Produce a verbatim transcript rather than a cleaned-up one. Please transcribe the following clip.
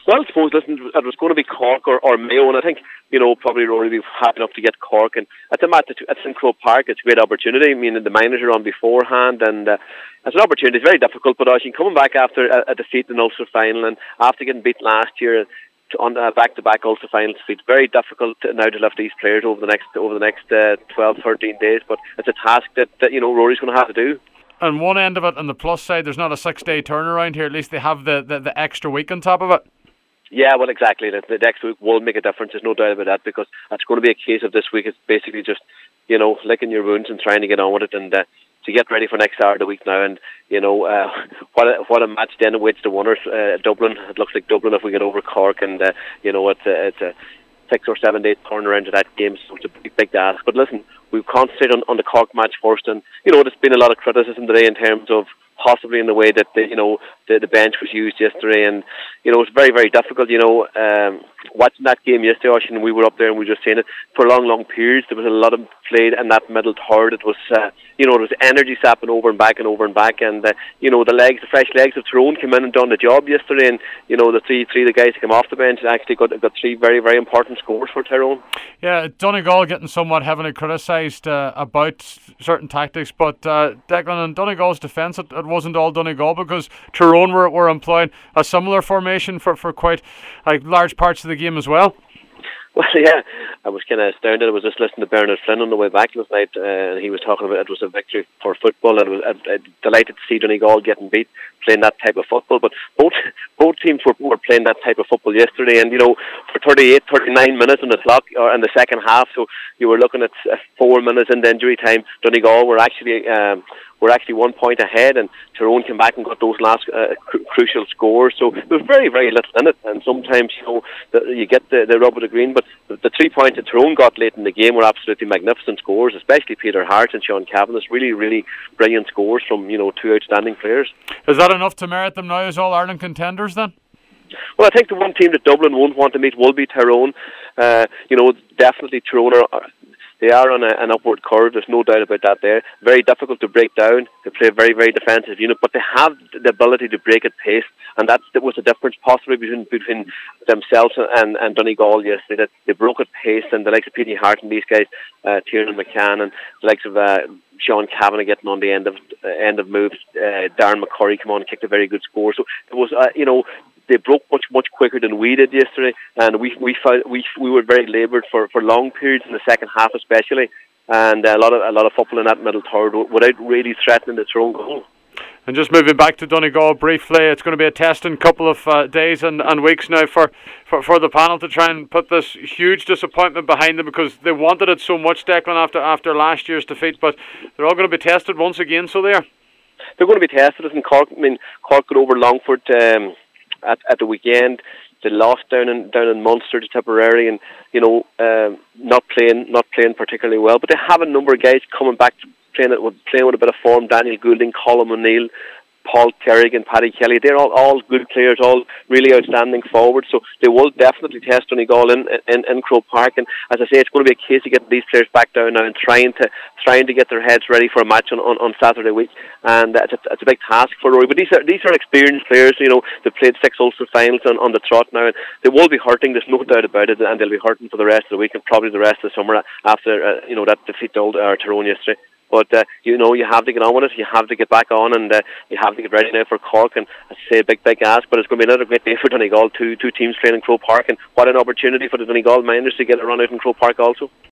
Well, I suppose, listen, it was going to be Cork or, or Mayo, and I think, you know, probably Rory will be happy enough to get Cork. And at the match, it's in Croke Park, it's a great opportunity. I mean, the minors are on beforehand, and uh, it's an opportunity. It's very difficult, but I think coming back after a, a defeat in the Ulster final, and after getting beat last year to, on a back-to-back Ulster final defeat, very difficult to, now to lift these players over the next over the next uh, twelve, thirteen days. But it's a task that, that you know, Rory's going to have to do. On one end of it, on the plus side, there's not a six-day turnaround here. At least they have the, the, the extra week on top of it. Yeah, well, exactly. The, the next week will make a difference. There's no doubt about that, because it's going to be a case of this week. It's basically just, you know, licking your wounds and trying to get on with it, and uh, to get ready for next hour of the week now. And you know, uh, what a, what a match then awaits the winners. Uh, Dublin. It looks like Dublin if we get over Cork, and uh, you know, it's a, it's a six or seven day turnaround to that game, so it's a big, big task. But listen, we've concentrated on, on the Cork match first, and you know, there's been a lot of criticism today in terms of possibly in the way that the, you know the, the bench was used yesterday, and you know it's very very difficult. You know, um, watching that game yesterday, Oisín, we were up there and we were just saying it for long long periods. There was a lot of played in that middle third. It was uh, you know it was energy sapping over and back and over and back, and uh, you know the legs, the fresh legs of Tyrone came in and done the job yesterday, and you know the three three of the guys who came off the bench actually got got three very very important scores for Tyrone. Yeah, Donegal getting somewhat heavily criticised uh, about certain tactics, but uh, Declan, in Donegal's defence, it, it wasn't all Donegal, because Tyrone were, were employing a similar formation for, for quite like large parts of the game as well. Well, yeah, I was kind of astounded. I was just listening to Bernard Flynn on the way back last night, uh, and he was talking about it was a victory for football. And I was I, I delighted to see Donegal getting beat, playing that type of football. But both both teams were, were playing that type of football yesterday, and you know, for thirty-eight, thirty-nine minutes on the clock, or in the second half, so you were looking at uh, four minutes into injury time. Donegal were actually um, were actually one point ahead, and Tyrone came back and got those last uh, cru- crucial scores. So there was very, very little in it, and sometimes you know the, you get the, the rub of the green. But the, the three points that Tyrone got late in the game were absolutely magnificent scores, especially Peter Hart and Sean Cavanagh. Really, really brilliant scores from you know two outstanding players. Is that enough to merit them now as All Ireland contenders then? Well, I think the one team that Dublin won't want to meet will be Tyrone. Uh, you know, definitely Tyrone are. They are on a, an upward curve, there's no doubt about that there. Very difficult to break down. They play a very, very defensive unit, but they have the ability to break at pace, and that's, that was the difference possibly between between themselves and, and Donegal yesterday, that they broke at pace, and the likes of Petey Hart and these guys, uh, Tiernan McCann, and the likes of uh, Sean Cavanagh getting on the end of uh, end of moves. Uh, Darren McCurry came on and kicked a very good score. So it was, uh, you know, they broke much much quicker than we did yesterday, and we we found, we we were very laboured for, for long periods in the second half especially, and a lot of a lot of football in that middle third without really threatening its own goal. And just moving back to Donegal briefly, it's going to be a testing couple of uh, days and, and weeks now for, for, for the panel to try and put this huge disappointment behind them, because they wanted it so much, Declan, after after last year's defeat. But they're all going to be tested once again, so they are. They're going to be tested. In Cork, I mean, Cork got over Longford um, at at the weekend. They lost down in down in Munster to Tipperary, and you know, um, not playing not playing particularly well. But they have a number of guys coming back to playing it with playing with a bit of form. Daniel Goulding, Colin O'Neill, Paul Kerrigan, Paddy Kelly. They're all, all good players, all really outstanding forwards. So they will definitely test Donegal in, in, in Croke Park. And as I say, it's going to be a case of getting these players back down now and trying to trying to get their heads ready for a match on, on, on Saturday week. And it's a, it's a big task for Rory. But these are these are experienced players. You know, they've played six Ulster finals on, on the trot now, and they will be hurting. There's no doubt about it, and they'll be hurting for the rest of the week and probably the rest of the summer after uh, you know that defeat to uh, Tyrone yesterday. But, uh, you know, you have to get on with it. You have to get back on, and uh, you have to get ready now for Cork. And as I say, a big, big ask. But it's going to be another great day for Donegal. Two, two teams playing in Croke Park. And what an opportunity for the Donegal Miners to get a run out in Croke Park also.